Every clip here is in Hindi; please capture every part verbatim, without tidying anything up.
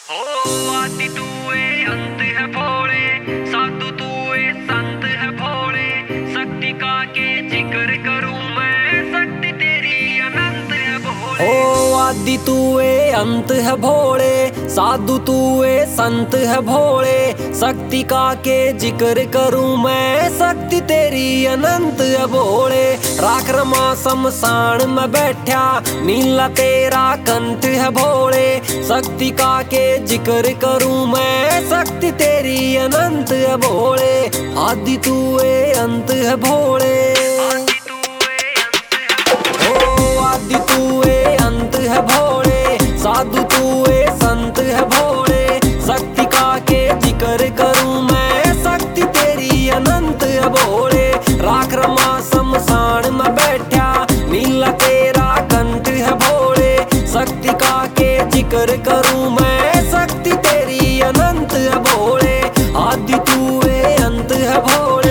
हो आदि तू ए अंत है भोले, साधु तू ए संत है भोले। शक्ति का के जिक्र करूं मैं, शक्ति तेरी अनंत है भोले। हो आदि तू ए अंत है भोले, साधु तू ए संत है भोले। शक्ति का के जिक्र करूं मैं, शक्ति तेरी अनंत है भोले। राख रमा शमशान में बैठा, नीला तेरा कंठ है भोले। शक्ति का के जिक्र करूं मैं, शक्ति तेरी अनंत है भोले। आदि तू ए अंत है भोले, हो आदि तू ए अंत है भोले। साधु तू ए संत है भोले। शक्ति का के जिक्र करूं मैं, शक्ति तेरी अनंत है भोले। राख रमा शमशान में बैठा, नीला तेरा कंठ है भोले। शक्ति का के जिक्र करूं मैं, शक्ति तेरी अनंत है भोले। आदि तू ए अंत है भोले।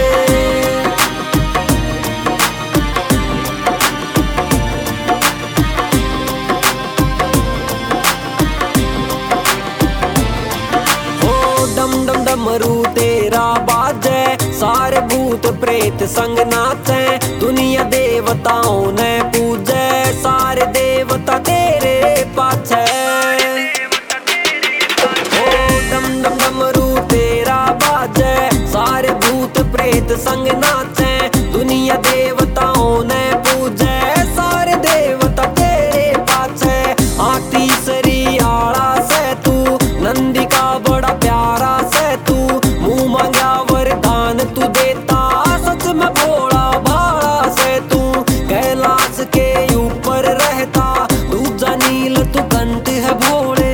डम डम डमरू तेरा बाजे, सारे भूत प्रेत संग नाचे। दुनिया देवताओं ने पूजे, सारे देवता तेरे पाछे। ओ डम डम डमरू तेरा बाजे, सारे भूत प्रेत संग नाचे। दुनिया देवताओं ने पूजे, सारे देवता तेरे पाछे। आती सरियाला से तू, नंदी का बड़ा प्यारा से तू। मुंह मांगा वरदान तू देता, सच में भोला भाला से तू। कैलाश के ऊपर रहता, दूजा नील तू कंठ है भोले।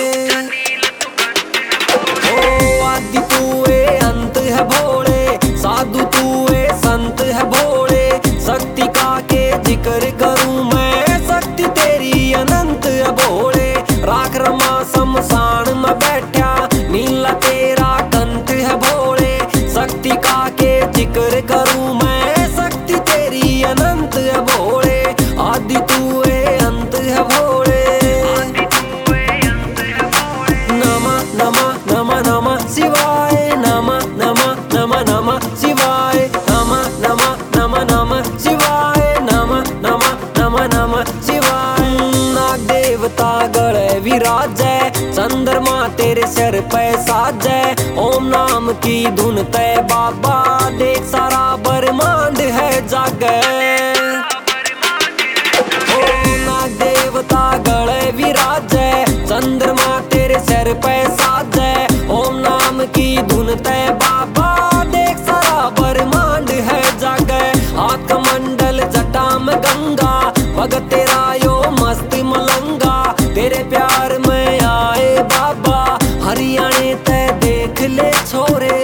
ओ आदि तू ए अंत है भोले, साधु तू ए संत है भोले। शक्ति का के जिक्र करूं मैं, शक्ति तेरी अनंत है भोले। राख रमा शमशान में बैठा, नीला तेरा कंठ है भोले। शक्ति का के जिक्र करूं मैं, शक्ति तेरी अनंत है भोले। आदि तू ए अंत है भोले। नमः नमः नमः नमः शिवाय, नमः नमः नमः नमः शिवाय, नमः नमः नमः नमः शिवाय, नमः नमः नमः नमः शिवाय। नाग देवता गले विराजै, चंद्रमा तेरे सिर पे साजै। ओम नाम की धुन ते बाबा, देख सारा ब्रह्मांड है जागे। ओम नाग देवता गले विराजै, चंद्रमा तेरे सिर पे साजै। ओम नाम की धुन ते बाबा, देख सारा ब्रह्मांड है जागे। हाथ कमंडल जटा में गंगा, भगत तेरा यो मस्त मलंगा। तेरे प्यार में आए बाबा, हरियाणे ते देख ले छोरे।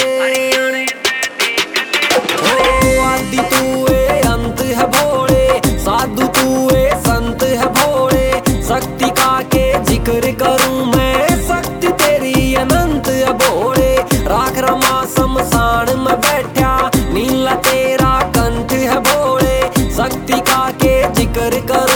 ओ आदि तू ए अंत है भोले, साधु तू ए संत है भोले। शक्ति का के जिक्र करूं मैं, शक्ति तेरी अनंत है भोले। राख रमा शमशान में बैठा, नीला तेरा कंठ है भोले। शक्ति का के जिक्र कर